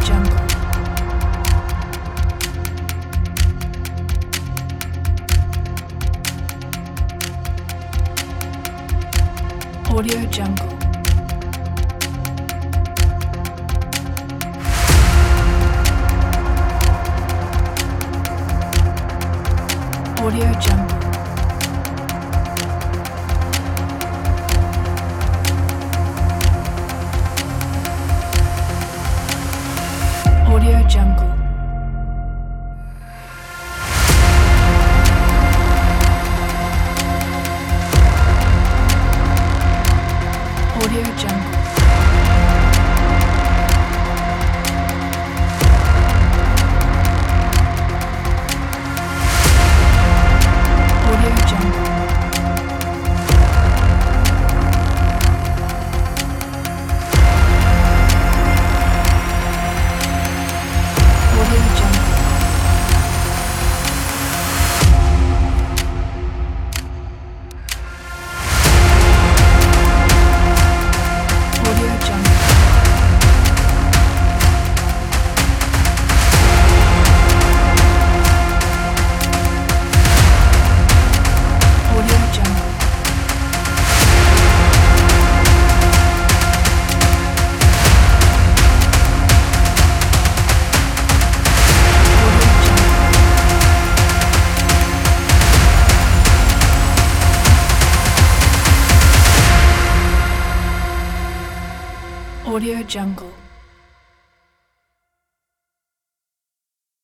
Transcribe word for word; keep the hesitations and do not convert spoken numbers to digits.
Jungle. Audio Jungle. Audio Jungle. Audio Jungle. Audio Jungle. Audio Jungle. Audio Jungle. Audio Jungle. Audio Jungle. Audio Jungle.